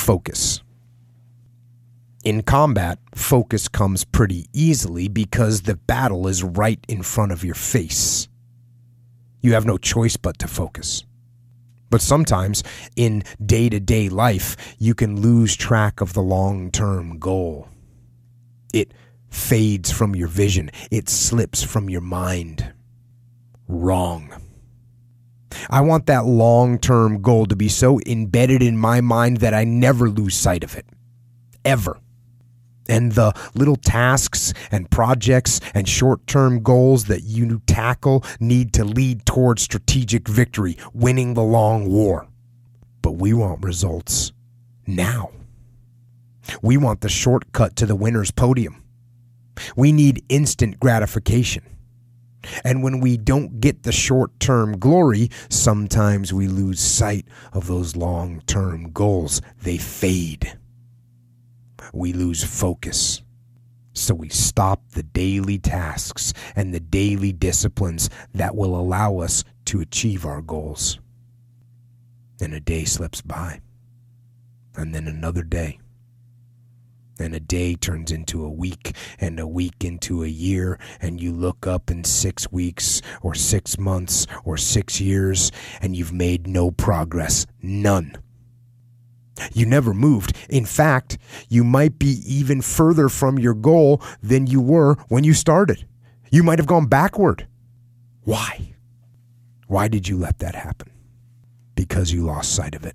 focus. In combat, focus comes pretty easily because the battle is right in front of your face. You have no choice but to focus. But sometimes, in day-to-day life, you can lose track of the long-term goal. It fades from your vision. It slips from your mind. Wrong. I want that long-term goal to be so embedded in my mind that I never lose sight of it. Ever. And the little tasks and projects and short-term goals that you tackle need to lead towards strategic victory, winning the long war. But we want results now. We want the shortcut to the winner's podium. We need instant gratification. And when we don't get the short-term glory, sometimes we lose sight of those long-term goals. They fade. We lose focus. So we stop the daily tasks and the daily disciplines that will allow us to achieve our goals. And a day slips by. And then another day. And a day turns into a week, and a week into a year, and you look up in 6 weeks, or 6 months, or 6 years, and you've made no progress. None. You never moved. In fact, you might be even further from your goal than you were when you started. You might have gone backward. Why? Why did you let that happen? Because you lost sight of it.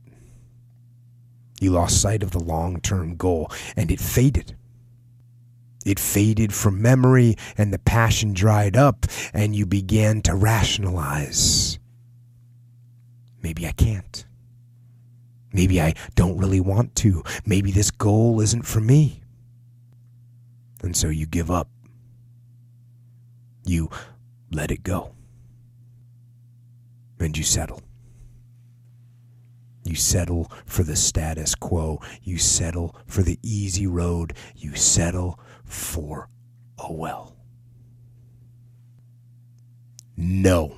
You lost sight of the long-term goal, and it faded. It faded from memory, and the passion dried up, and you began to rationalize. Maybe I can't. Maybe I don't really want to. Maybe this goal isn't for me. And so you give up. You let it go. And you settle. You settle for the status quo. You settle for the easy road. You settle for a well. No.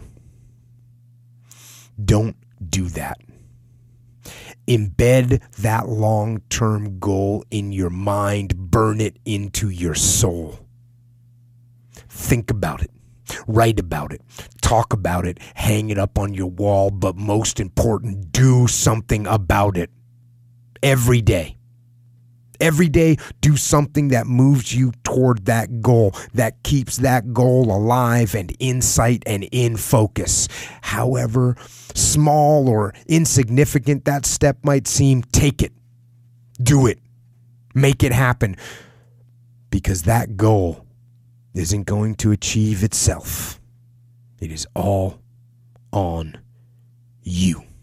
Don't do that. Embed that long-term goal in your mind. Burn it into your soul. Think about it. Write about it. Talk about it. Hang it up on your wall. But most important, do something about it. Every day. Every day, do something that moves you toward that goal, that keeps that goal alive and in sight and in focus. However small or insignificant that step might seem, take it. Do it. Make it happen. Because that goal isn't going to achieve itself. It is all on you.